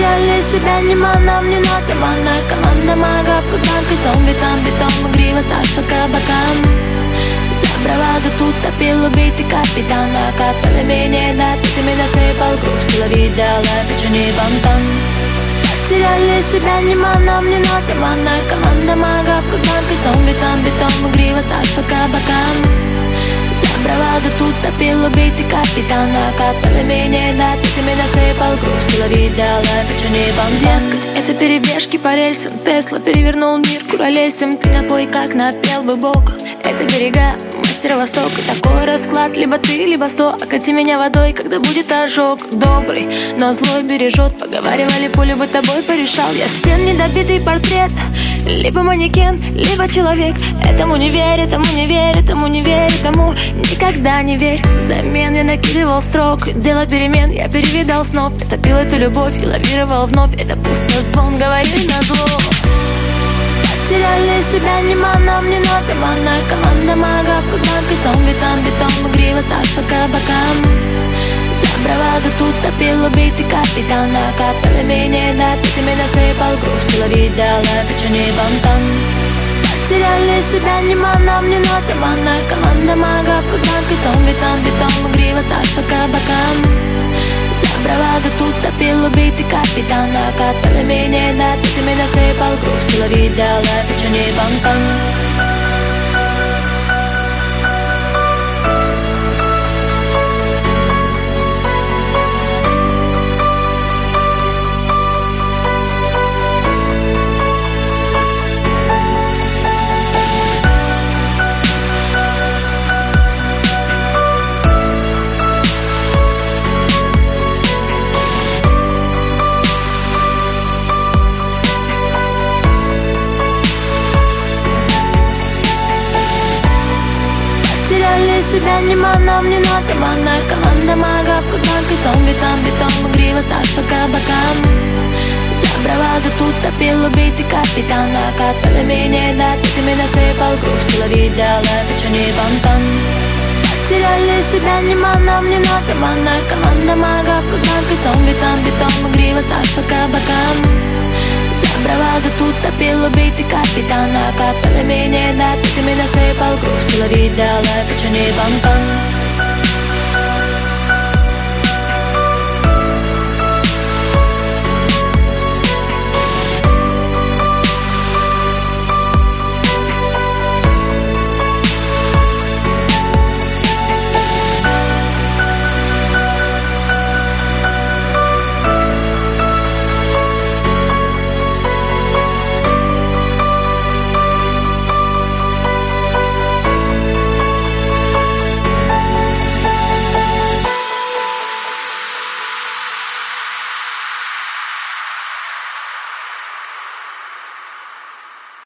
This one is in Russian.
Потеряли себя, нам не надо. Манная команда, мага, куданка, зомби, там бетон, игриво, так по кабакам. За браваду тут топил убитый капитан. Накатали меня, да, ты меня насыпал, грустила, видела, печени бантан. Потеряли себя, нам не надо. Манная команда, мага, куданка, зомби, там бетон, игриво, так по кабакам. Браваду тут топил убитый капитан. Накатали меня, да, ты меня насыпал, грустила, видела, печени бам. Дескать, это перебежки по рельсам. Тесла перевернул мир куролесем. Ты напой, как напел бы Бог. Это берега мастера Востока. Такой расклад, либо ты, либо 100. Окати меня водой, когда будет ожог. Добрый, но злой бережет. Поговаривали, пулю бы тобой порешал. Я стен недобитый портрет. Либо манекен, либо человек. Этому не верь, этому не верь, этому не верь, этому никогда не верь. Взамен я накидывал строк. Дело перемен, я перевидал снов. Я топил эту любовь и лавировал вновь. Это пустозвон, говорили назло. Потеряли себя, нам не надо. Манная команда, мага, куданка, зомби, там бетон, игриво, так по кабакам. За браваду тут топил убитый капитан. Накатали меня, да, ты меня насыпал, грустила, видела, печени бантан. Потеряли себя, нам не надо. Манная команда, мага, куданка, зомби, там бетон, игриво, так по кабакам. За браваду тут топил убитый капитан. Накатали меня, да, ты меня насыпал, грустила, видела, печени бантан. Потеряли себя, нам не надо. Манная команда, мага, куданка, зомби, там бетон, игриво, так по кабакам. За браваду тут топил убитый капитан. Накатали меня, да, ты меня насыпал, грустила, видела, печени бантан. Потеряли себя, нам не надо. Манная команда, мага, куданка, зомби, там бетон, игриво, так по кабакам. За браваду тут топил убитый капитан. Накатали меня, да, ты меня насыпал, грустила, видела, печени бантан.